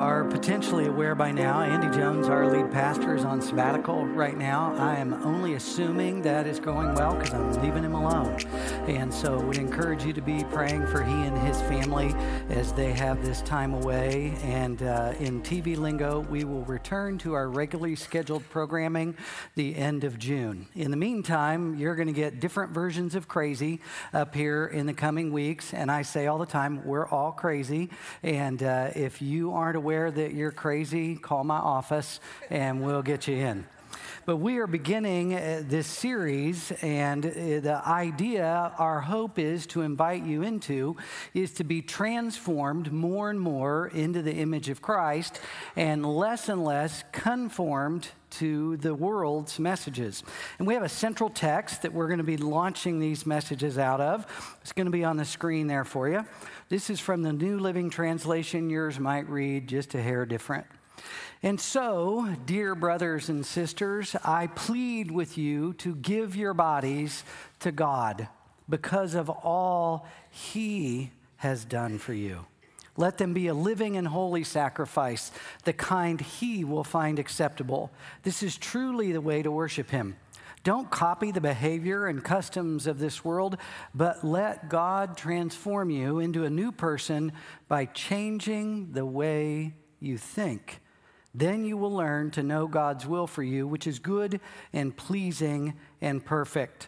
are potentially aware by now, Andy Jones, our lead pastor, is on sabbatical right now. I am only assuming that is going well because I'm leaving him alone. And so would encourage you to be praying for he and his family as they have this time away. And in TV lingo, we will return to our regularly scheduled programming the end of June. In the meantime, you're going to get different versions of crazy up here in the coming weeks. And I say all the time, we're all crazy. And if you aren't aware that you're crazy, call my office and we'll get you in. But we are beginning this series, and the idea, our hope is to invite you into, is to be transformed more and more into the image of Christ and less conformed to the world's messages. And we have a central text that we're going to be launching these messages out of. It's going to be on the screen there for you. This is from the New Living Translation. Yours might read just a hair different. And so, dear brothers and sisters, I plead with you to give your bodies to God because of all He has done for you. Let them be a living and holy sacrifice, the kind He will find acceptable. This is truly the way to worship Him. Don't copy the behavior and customs of this world, but let God transform you into a new person by changing the way you think. Then you will learn to know God's will for you, which is good and pleasing and perfect.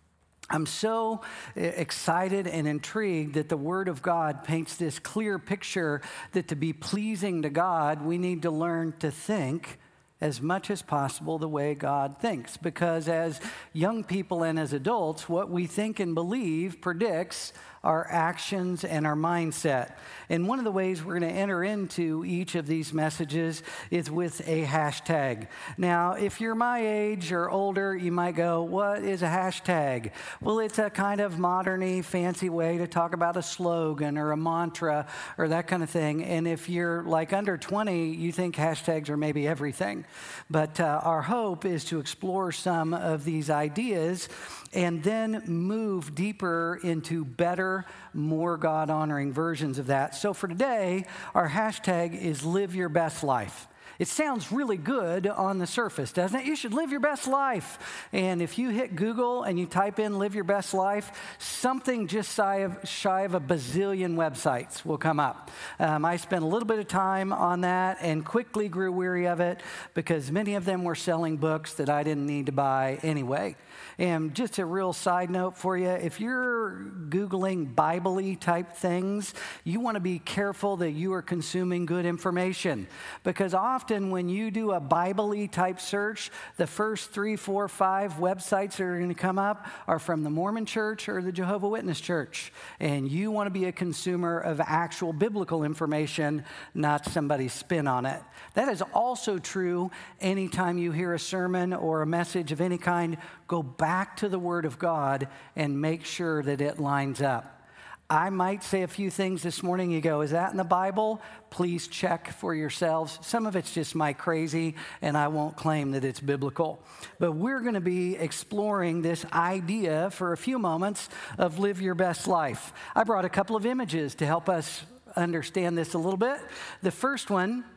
I'm so excited and intrigued that the Word of God paints this clear picture that to be pleasing to God, we need to learn to think as much as possible the way God thinks. Because as young people and as adults, what we think and believe predicts our actions and our mindset. And one of the ways we're going to enter into each of these messages is with a hashtag. Now, if you're my age or older, you might go, what is a hashtag? Well, it's a kind of modern-y, fancy way to talk about a slogan or a mantra or that kind of thing. And if you're like under 20, you think hashtags are maybe everything. But our hope is to explore some of these ideas and then move deeper into better, more God-honoring versions of that. So for today, our hashtag is Live Your Best Life. It sounds really good on the surface, doesn't it? You should live your best life. And if you hit Google and you type in live your best life, something just shy of a bazillion websites will come up. I spent a little bit of time on that and quickly grew weary of it because many of them were selling books that I didn't need to buy anyway. And just a real side note for you, if you're Googling Bible-y type things, you want to be careful that you are consuming good information. Because often when you do a Bible-y type search, the first 3, 4, 5 websites that are going to come up are from the Mormon Church or the Jehovah's Witness Church. And you want to be a consumer of actual biblical information, not somebody's spin on it. That is also true anytime you hear a sermon or a message of any kind. Go back to the Word of God and make sure that it lines up. I might say a few things this morning. You go, is that in the Bible? Please check for yourselves. Some of it's just my crazy, and I won't claim that it's biblical. But we're going to be exploring this idea for a few moments of live your best life. I brought a couple of images to help us understand this a little bit. The first one,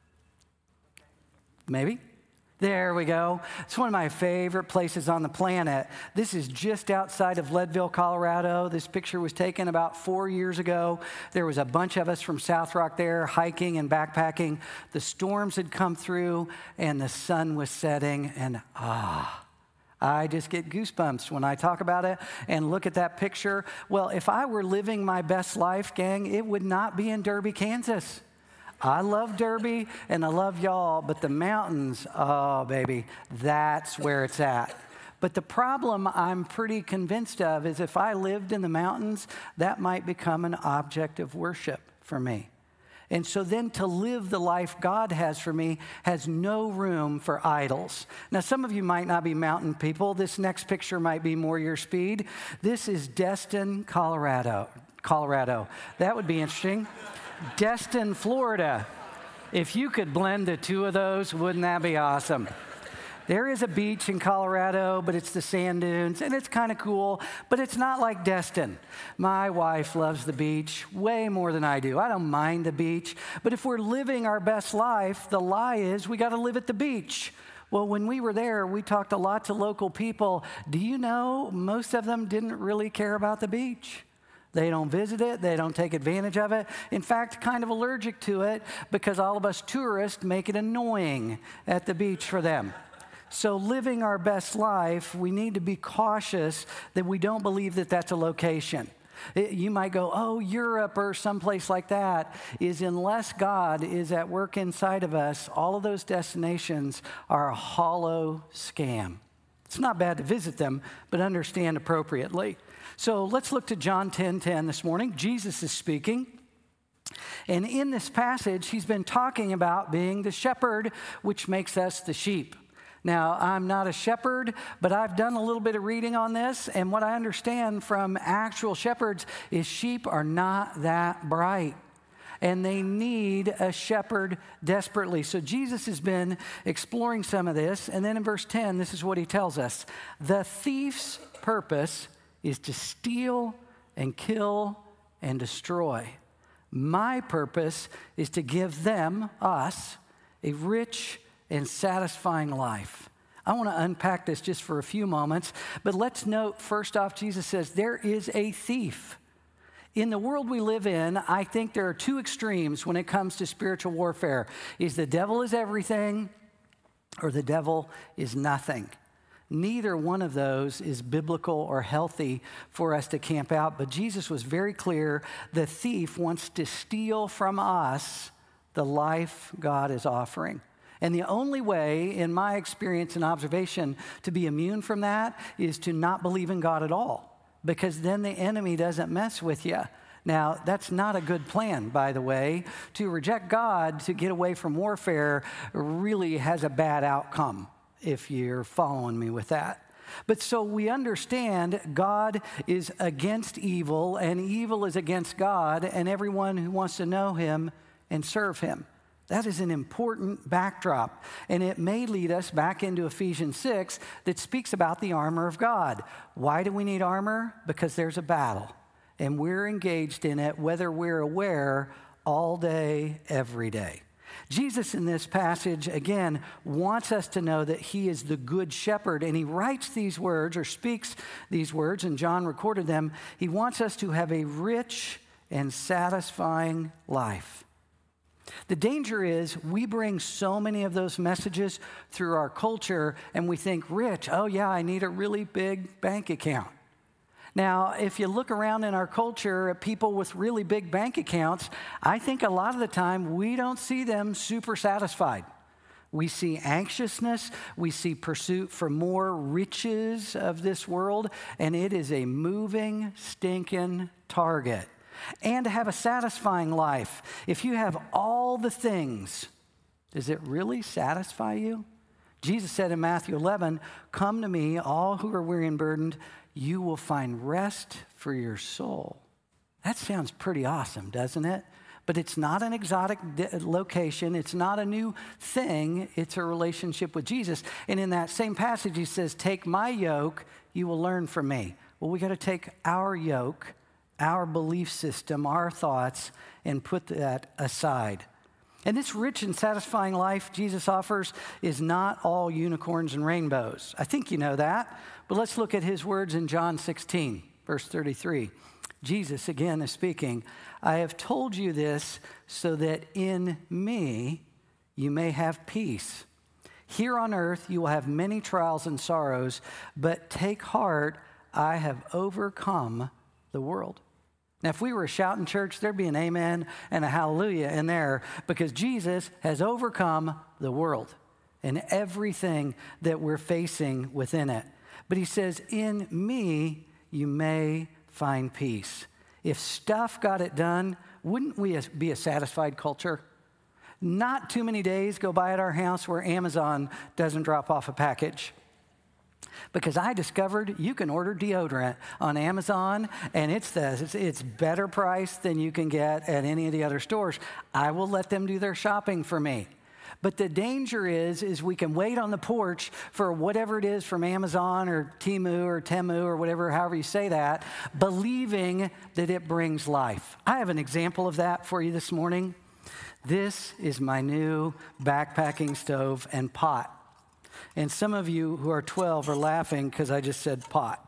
maybe. There we go. It's one of my favorite places on the planet. This is just outside of Leadville, Colorado. This picture was taken about 4 years ago. There was a bunch of us from South Rock there hiking and backpacking. The storms had come through and the sun was setting and I just get goosebumps when I talk about it and look at that picture. Well, if I were living my best life, gang, it would not be in Derby, Kansas. I love Derby and I love y'all, but the mountains, oh, baby, that's where it's at. But the problem I'm pretty convinced of is if I lived in the mountains, that might become an object of worship for me. And so then to live the life God has for me has no room for idols. Now, some of you might not be mountain people. This next picture might be more your speed. This is Destin, Colorado. That would be interesting. Destin, Florida. If you could blend the two of those, wouldn't that be awesome? There is a beach in Colorado, but it's the sand dunes, and it's kind of cool, but it's not like Destin. My wife loves the beach way more than I do. I don't mind the beach, but if we're living our best life, the lie is we got to live at the beach. Well, when we were there, we talked a lot to local people. Do you know most of them didn't really care about the beach? They don't visit it. They don't take advantage of it. In fact, kind of allergic to it because all of us tourists make it annoying at the beach for them. So living our best life, we need to be cautious that we don't believe that that's a location. You might go, oh, Europe or someplace like that is, unless God is at work inside of us, all of those destinations are a hollow scam. It's not bad to visit them, but understand appropriately. So let's look to John 10:10 this morning. Jesus is speaking. And in this passage, he's been talking about being the shepherd, which makes us the sheep. Now, I'm not a shepherd, but I've done a little bit of reading on this, and what I understand from actual shepherds is sheep are not that bright, and they need a shepherd desperately. So Jesus has been exploring some of this, and then in verse 10, this is what he tells us. The thief's purpose is to steal and kill and destroy. My purpose is to give them, us, a rich and satisfying life. I want to unpack this just for a few moments, but let's note, first off, Jesus says there is a thief. In the world we live in, I think there are two extremes when it comes to spiritual warfare. Is the devil is everything, or the devil is nothing. Neither one of those is biblical or healthy for us to camp out, but Jesus was very clear. The thief wants to steal from us the life God is offering. And the only way, in my experience and observation, to be immune from that is to not believe in God at all, because then the enemy doesn't mess with you. Now, that's not a good plan, by the way. To reject God to get away from warfare really has a bad outcome, if you're following me with that. But so we understand God is against evil, and evil is against God and everyone who wants to know him and serve him. That is an important backdrop, and it may lead us back into Ephesians 6 that speaks about the armor of God. Why do we need armor? Because there's a battle, and we're engaged in it whether we're aware all day, every day. Jesus in this passage, again, wants us to know that he is the good shepherd, and he writes these words or speaks these words, and John recorded them. He wants us to have a rich and satisfying life. The danger is we bring so many of those messages through our culture, and we think, rich, oh yeah, I need a really big bank account. Now, if you look around in our culture at people with really big bank accounts, I think a lot of the time we don't see them super satisfied. We see anxiousness, we see pursuit for more riches of this world, and it is a moving, stinking target. And to have a satisfying life, if you have all the things, does it really satisfy you? Jesus said in Matthew 11, "Come to me, all who are weary and burdened, you will find rest for your soul." That sounds pretty awesome, doesn't it? But it's not an exotic location. It's not a new thing. It's a relationship with Jesus. And in that same passage, he says, "Take my yoke, you will learn from me." Well, we got to take our yoke, our belief system, our thoughts, and put that aside. And this rich and satisfying life Jesus offers is not all unicorns and rainbows. I think you know that. But let's look at his words in John 16, verse 33. Jesus again is speaking. "I have told you this so that in me you may have peace. Here on earth you will have many trials and sorrows, but take heart, I have overcome the world." Now, if we were a shouting church, there'd be an amen and a hallelujah in there, because Jesus has overcome the world and everything that we're facing within it. But he says, in me, you may find peace. If stuff got it done, wouldn't we be a satisfied culture? Not too many days go by at our house where Amazon doesn't drop off a package. Because I discovered you can order deodorant on Amazon, and it's better price than you can get at any of the other stores. I will let them do their shopping for me. But the danger is we can wait on the porch for whatever it is from Amazon or Temu or whatever, however you say that, believing that it brings life. I have an example of that for you this morning. This is my new backpacking stove and pot. And some of you who are 12 are laughing because I just said pot.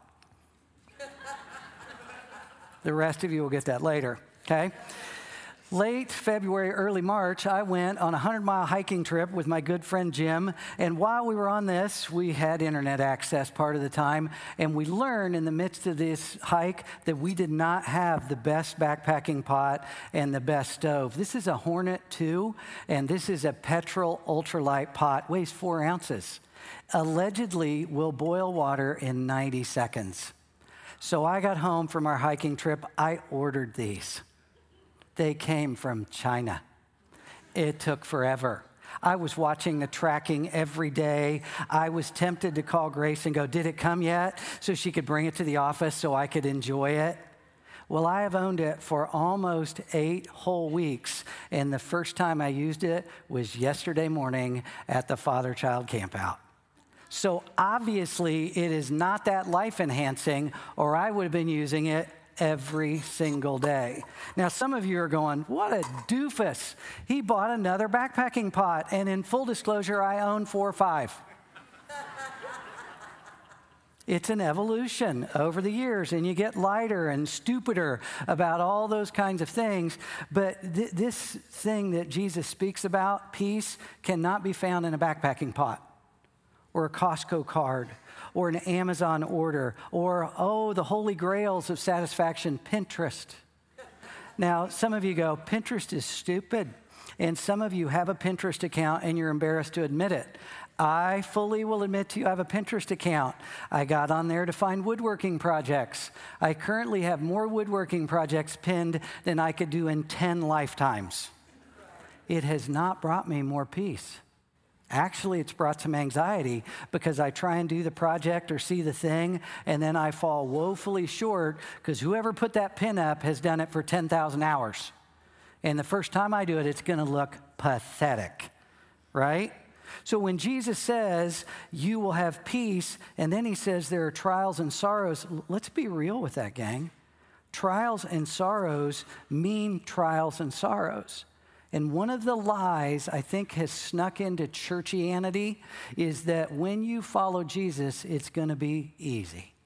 The rest of you will get that later, okay? Late February, early March, I went on a 100-mile hiking trip with my good friend Jim. And while we were on this, we had internet access part of the time. And we learned in the midst of this hike that we did not have the best backpacking pot and the best stove. This is a Hornet 2, and this is a Petrol ultralight pot, weighs 4 ounces. Allegedly will boil water in 90 seconds. So I got home from our hiking trip. I ordered these. They came from China. It took forever. I was watching the tracking every day. I was tempted to call Grace and go, did it come yet? So she could bring it to the office so I could enjoy it. Well, I have owned it for almost 8 whole weeks. And the first time I used it was yesterday morning at the father-child campout. So obviously it is not that life-enhancing, or I would have been using it every single day. Now, some of you are going, what a doofus. He bought another backpacking pot, and in full disclosure, I own 4 or 5. It's an evolution over the years, and you get lighter and stupider about all those kinds of things. But this thing that Jesus speaks about, peace, cannot be found in a backpacking pot or a Costco card or an Amazon order, or, the holy grails of satisfaction, Pinterest. Now, some of you go, Pinterest is stupid. And some of you have a Pinterest account and you're embarrassed to admit it. I fully will admit to you I have a Pinterest account. I got on there to find woodworking projects. I currently have more woodworking projects pinned than I could do in 10 lifetimes. It has not brought me more peace. Actually, it's brought some anxiety because I try and do the project or see the thing, and then I fall woefully short because whoever put that pin up has done it for 10,000 hours. And the first time I do it, it's going to look pathetic, right? So when Jesus says, you will have peace, and then he says there are trials and sorrows, let's be real with that, gang. Trials and sorrows mean trials and sorrows. And one of the lies I think has snuck into churchianity is that when you follow Jesus, it's going to be easy.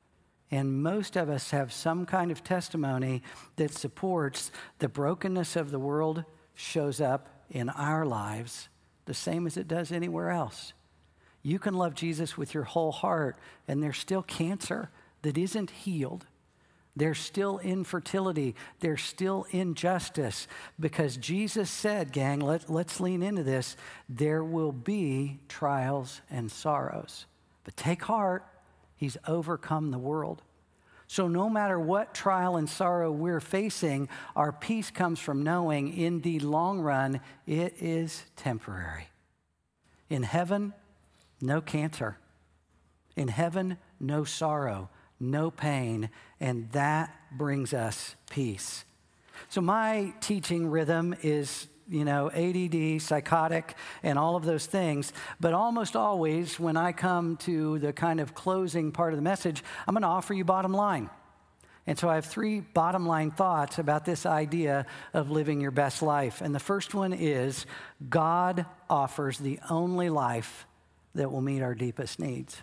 And most of us have some kind of testimony that supports the brokenness of the world shows up in our lives the same as it does anywhere else. You can love Jesus with your whole heart, and there's still cancer that isn't healed. There's still infertility. There's still injustice. Because Jesus said, gang, let's lean into this, there will be trials and sorrows. But take heart, he's overcome the world. So no matter what trial and sorrow we're facing, our peace comes from knowing in the long run, it is temporary. In heaven, no cancer. In heaven, no sorrow. No pain, and that brings us peace. So my teaching rhythm is, ADD, psychotic, and all of those things, but almost always when I come to the kind of closing part of the message, I'm going to offer you bottom line. And so I have 3 bottom line thoughts about this idea of living your best life. And the first one is God offers the only life that will meet our deepest needs.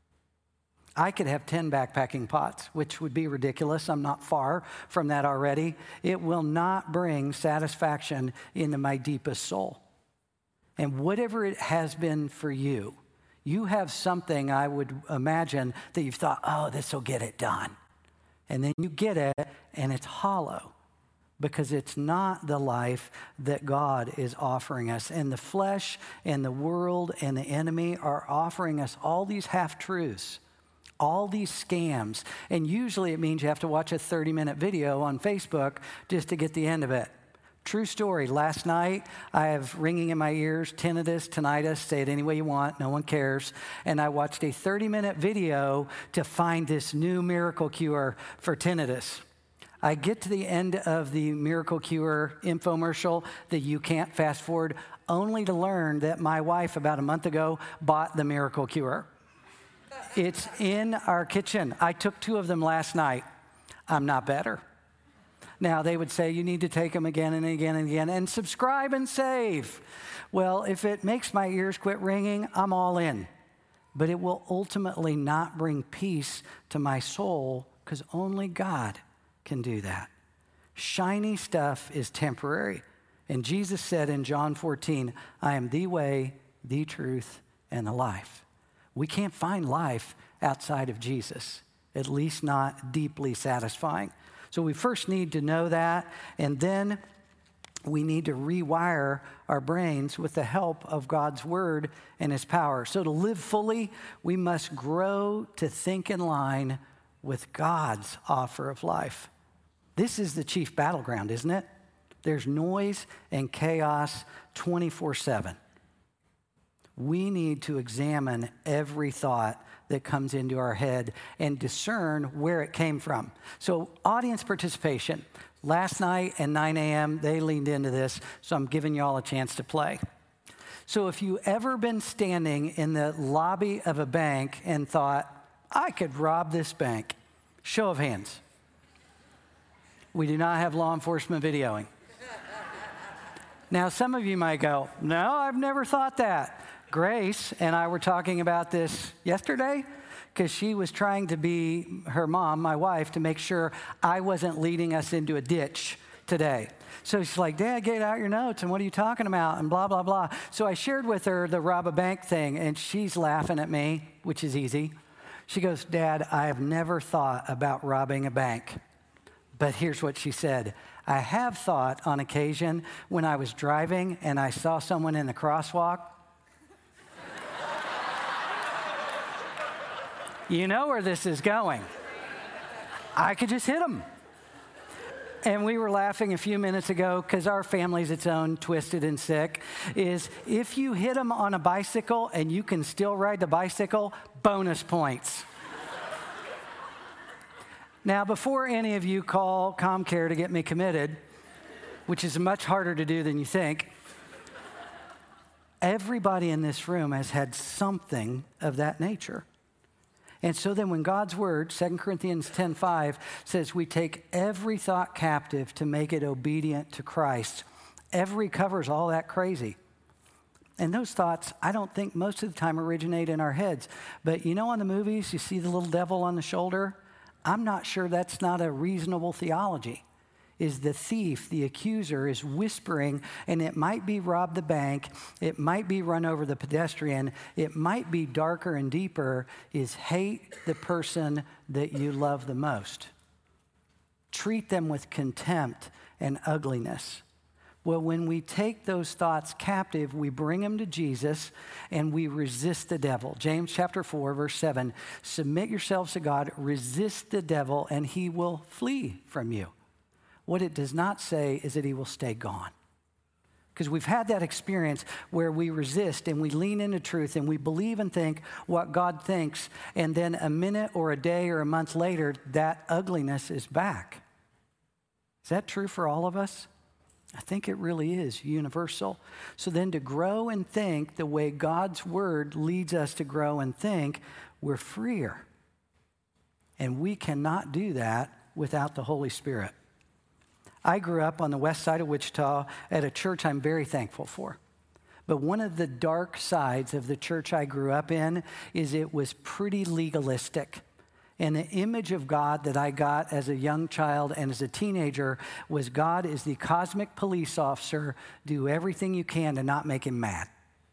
I could have 10 backpacking pots, which would be ridiculous. I'm not far from that already. It will not bring satisfaction into my deepest soul. And whatever it has been for you, you have something, I would imagine, that you've thought, oh, this will get it done. And then you get it, and it's hollow because it's not the life that God is offering us. And the flesh and the world and the enemy are offering us all these half-truths, all these scams. And usually it means you have to watch a 30-minute video on Facebook just to get the end of it. True story. Last night, I have ringing in my ears, tinnitus, say it any way you want, no one cares. And I watched a 30-minute video to find this new miracle cure for tinnitus. I get to the end of the Miracle Cure infomercial that you can't fast forward, only to learn that my wife about a month ago bought the Miracle Cure. It's in our kitchen. I took 2 of them last night. I'm not better. Now, they would say you need to take them again and again and again and subscribe and save. Well, if it makes my ears quit ringing, I'm all in. But it will ultimately not bring peace to my soul because only God can do that. Shiny stuff is temporary. And Jesus said in John 14, I am the way, the truth, and the life. We can't find life outside of Jesus, at least not deeply satisfying. So we first need to know that, and then we need to rewire our brains with the help of God's word and his power. So to live fully, we must grow to think in line with God's offer of life. This is the chief battleground, isn't it? There's noise and chaos 24/7. We need to examine every thought that comes into our head and discern where it came from. So audience participation. Last night at 9 a.m., they leaned into this, so I'm giving y'all a chance to play. So if you ever been standing in the lobby of a bank and thought, I could rob this bank, show of hands. We do not have law enforcement videoing. Now, some of you might go, no, I've never thought that. Grace and I were talking about this yesterday because she was trying to be her mom, my wife, to make sure I wasn't leading us into a ditch today. So she's like, Dad, get out your notes, and what are you talking about, and blah, blah, blah. So I shared with her the rob a bank thing, and she's laughing at me, which is easy. She goes, Dad, I have never thought about robbing a bank. But here's what she said. I have thought on occasion when I was driving and I saw someone in the crosswalk. You know where this is going. I could just hit them. And we were laughing a few minutes ago because our family's its own twisted and sick, is if you hit them on a bicycle and you can still ride the bicycle, bonus points. Now, before any of you call ComCare to get me committed, which is much harder to do than you think, everybody in this room has had something of that nature. And so then when God's word, 2 Corinthians 10:5, says we take every thought captive to make it obedient to Christ, every covers all that crazy. And those thoughts, I don't think most of the time originate in our heads. But you know, on the movies, you see the little devil on the shoulder? I'm not sure that's not a reasonable theology. Is the thief, the accuser, is whispering, and it might be rob the bank, it might be run over the pedestrian, it might be darker and deeper, is hate the person that you love the most. Treat them with contempt and ugliness. Well, when we take those thoughts captive, we bring them to Jesus and we resist the devil. James chapter 4, verse 7, submit yourselves to God, resist the devil, and he will flee from you. What it does not say is that he will stay gone. Because we've had that experience where we resist and we lean into truth and we believe and think what God thinks, and then a minute or a day or a month later, that ugliness is back. Is that true for all of us? I think it really is universal. So then to grow and think the way God's word leads us to grow and think, we're freer. And we cannot do that without the Holy Spirit. I grew up on the west side of Wichita at a church I'm very thankful for. But one of the dark sides of the church I grew up in is it was pretty legalistic. And the image of God that I got as a young child and as a teenager was God is the cosmic police officer. Do everything you can to not make him mad.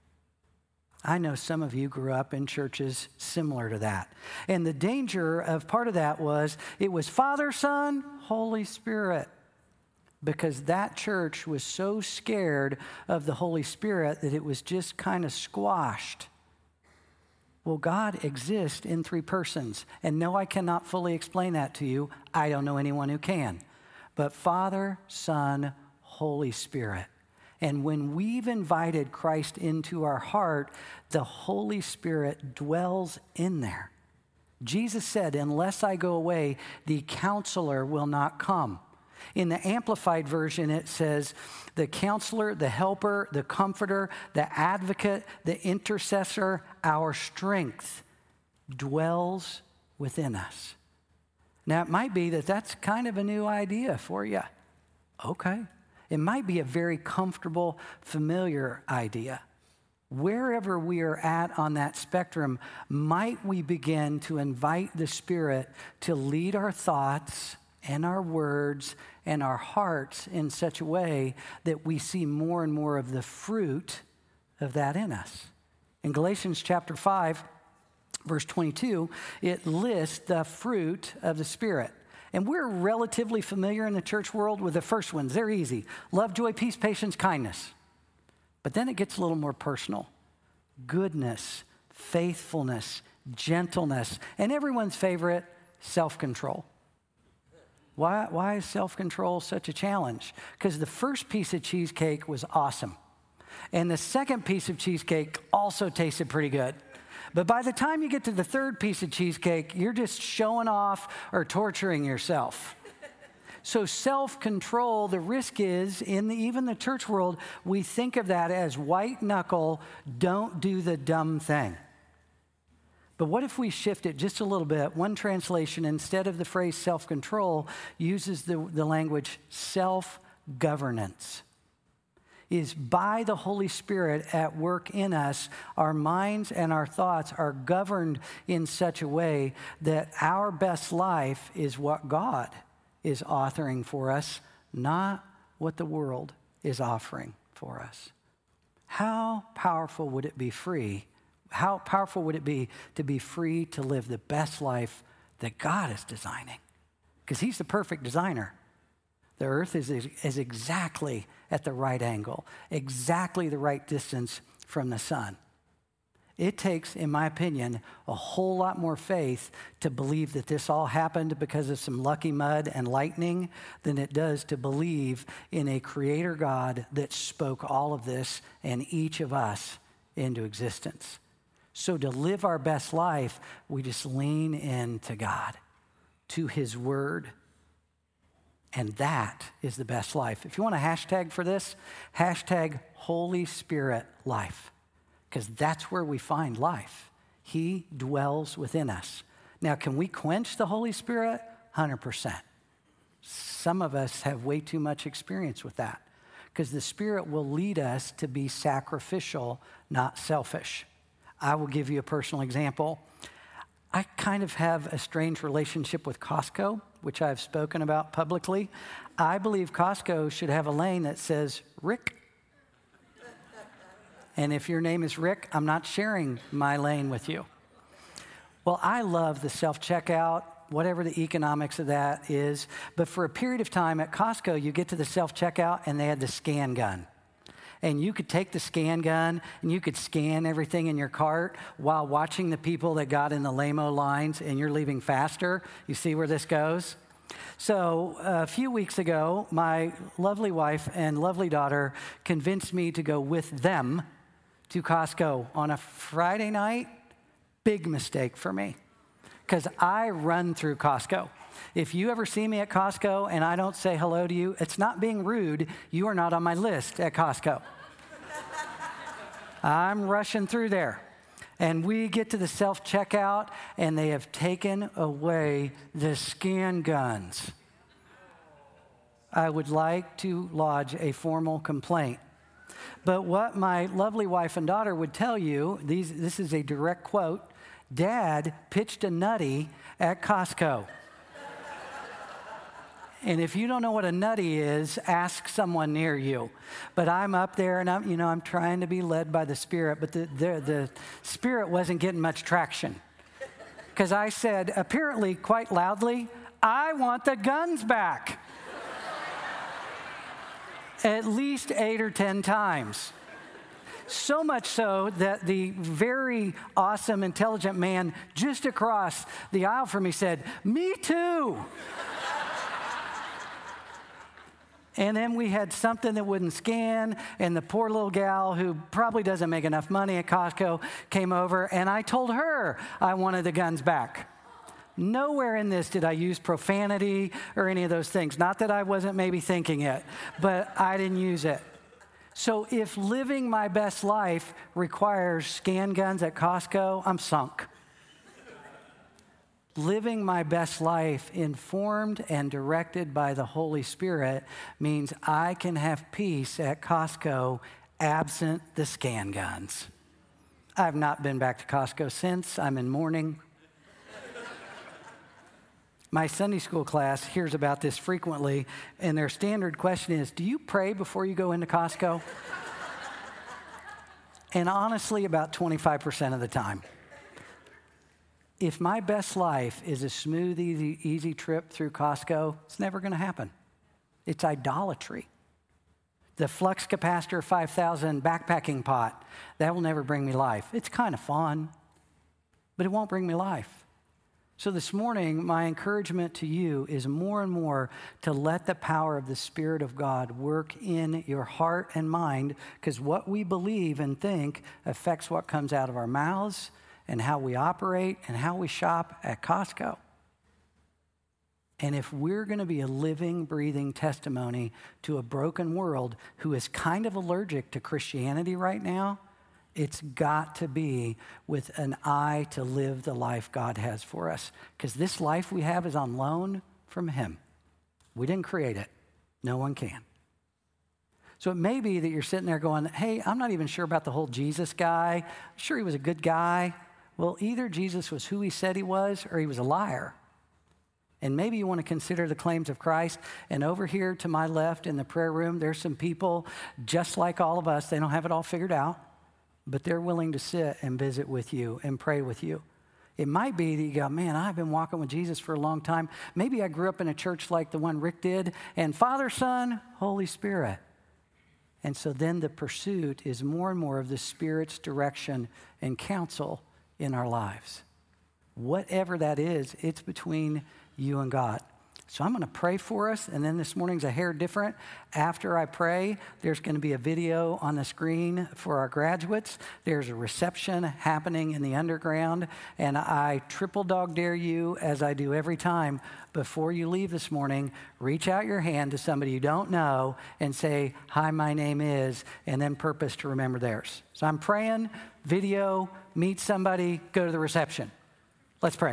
I know some of you grew up in churches similar to that. And the danger of part of that was it was Father, Son, Holy Spirit. Because that church was so scared of the Holy Spirit that it was just kind of squashed. Well, God exists in 3 persons. And no, I cannot fully explain that to you. I don't know anyone who can. But Father, Son, Holy Spirit. And when we've invited Christ into our heart, the Holy Spirit dwells in there. Jesus said, unless I go away, the counselor will not come. In the Amplified Version, it says, the counselor, the helper, the comforter, the advocate, the intercessor, our strength dwells within us. Now, it might be that that's kind of a new idea for you. Okay. It might be a very comfortable, familiar idea. Wherever we are at on that spectrum, might we begin to invite the Spirit to lead our thoughts and our words and our hearts in such a way that we see more and more of the fruit of that in us. In Galatians chapter 5, verse 22, it lists the fruit of the Spirit. And we're relatively familiar in the church world with the first ones. They're easy. Love, joy, peace, patience, kindness. But then it gets a little more personal. Goodness, faithfulness, gentleness, and everyone's favorite, self-control. Why is self-control such a challenge? Because the first piece of cheesecake was awesome. And the second piece of cheesecake also tasted pretty good. But by the time you get to the third piece of cheesecake, you're just showing off or torturing yourself. So self-control, the risk is, in even the church world, we think of that as white knuckle, don't do the dumb thing. But what if we shift it just a little bit? One translation, instead of the phrase self-control, uses the language self-governance. Is by the Holy Spirit at work in us, our minds and our thoughts are governed in such a way that our best life is what God is authoring for us, not what the world is offering for us. How powerful would it be free? How powerful would it be to be free to live the best life that God is designing? Because He's the perfect designer. The earth is exactly at the right angle, exactly the right distance from the sun. It takes, in my opinion, a whole lot more faith to believe that this all happened because of some lucky mud and lightning than it does to believe in a creator God that spoke all of this and each of us into existence. So to live our best life, we just lean into God, to His Word. And that is the best life. If you want a hashtag for this, hashtag Holy Spirit life. Because that's where we find life. He dwells within us. Now, can we quench the Holy Spirit? 100%. Some of us have way too much experience with that. Because the Spirit will lead us to be sacrificial, not selfish. I will give you a personal example. I kind of have a strange relationship with Costco, which I've spoken about publicly. I believe Costco should have a lane that says, Rick. And if your name is Rick, I'm not sharing my lane with you. Well, I love the self-checkout, whatever the economics of that is. But for a period of time at Costco, you get to the self-checkout and they had the scan gun. And you could take the scan gun and you could scan everything in your cart while watching the people that got in the lamo lines and you're leaving faster. You see where this goes? So a few weeks ago, my lovely wife and lovely daughter convinced me to go with them to Costco on a Friday night. Big mistake for me because I run through Costco. If you ever see me at Costco and I don't say hello to you, it's not being rude. You are not on my list at Costco. I'm rushing through there. And we get to the self-checkout and they have taken away the scan guns. I would like to lodge a formal complaint. But what my lovely wife and daughter would tell you, this is a direct quote, Dad pitched a nutty at Costco. And if you don't know what a nutty is, ask someone near you. But I'm up there and I'm trying to be led by the Spirit, but the Spirit wasn't getting much traction. Because I said, apparently quite loudly, I want the guns back. At least 8 or 10 times. So much so that the very awesome, intelligent man just across the aisle from me said, me too. And then we had something that wouldn't scan, and the poor little gal who probably doesn't make enough money at Costco came over, and I told her I wanted the guns back. Nowhere in this did I use profanity or any of those things. Not that I wasn't maybe thinking it, but I didn't use it. So if living my best life requires scan guns at Costco, I'm sunk. Living my best life informed and directed by the Holy Spirit means I can have peace at Costco absent the scan guns. I've not been back to Costco since. I'm in mourning. My Sunday school class hears about this frequently, and their standard question is, do you pray before you go into Costco? And honestly, about 25% of the time. If my best life is a smooth, easy trip through Costco, it's never going to happen. It's idolatry. The flux capacitor 5000 backpacking pot, that will never bring me life. It's kind of fun, but it won't bring me life. So this morning, my encouragement to you is more and more to let the power of the Spirit of God work in your heart and mind, because what we believe and think affects what comes out of our mouths and how we operate and how we shop at Costco. And if we're going to be a living, breathing testimony to a broken world who is kind of allergic to Christianity right now, it's got to be with an eye to live the life God has for us. Because this life we have is on loan from Him. We didn't create it. No one can. So it may be that you're sitting there going, hey, I'm not even sure about the whole Jesus guy. I'm sure he was a good guy. Well, either Jesus was who he said he was or he was a liar. And maybe you want to consider the claims of Christ. And over here to my left in the prayer room, there's some people just like all of us. They don't have it all figured out, but they're willing to sit and visit with you and pray with you. It might be that you go, man, I've been walking with Jesus for a long time. Maybe I grew up in a church like the one Rick did, and Father, Son, Holy Spirit. And so then the pursuit is more and more of the Spirit's direction and counsel in our lives. Whatever that is, it's between you and God. So I'm going to pray for us, and then this morning's a hair different. After I pray, there's going to be a video on the screen for our graduates. There's a reception happening in the underground, and I triple dog dare you, as I do every time, before you leave this morning, reach out your hand to somebody you don't know and say, hi, my name is, and then purpose to remember theirs. So I'm praying, video, meet somebody, go to the reception. Let's pray.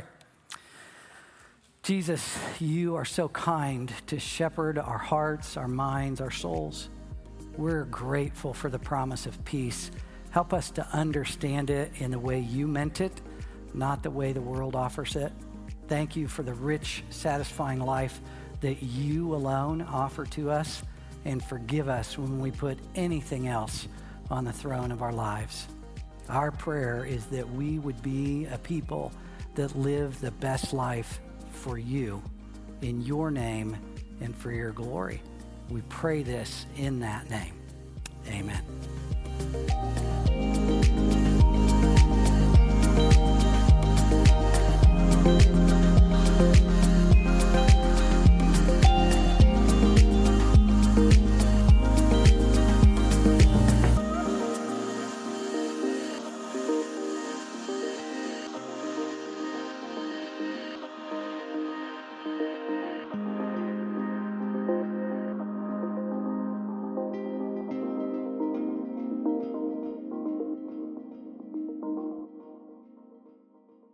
Jesus, you are so kind to shepherd our hearts, our minds, our souls. We're grateful for the promise of peace. Help us to understand it in the way you meant it, not the way the world offers it. Thank you for the rich, satisfying life that you alone offer to us, and forgive us when we put anything else on the throne of our lives. Our prayer is that we would be a people that live the best life for you, in your name, and for your glory. We pray this in that name. Amen.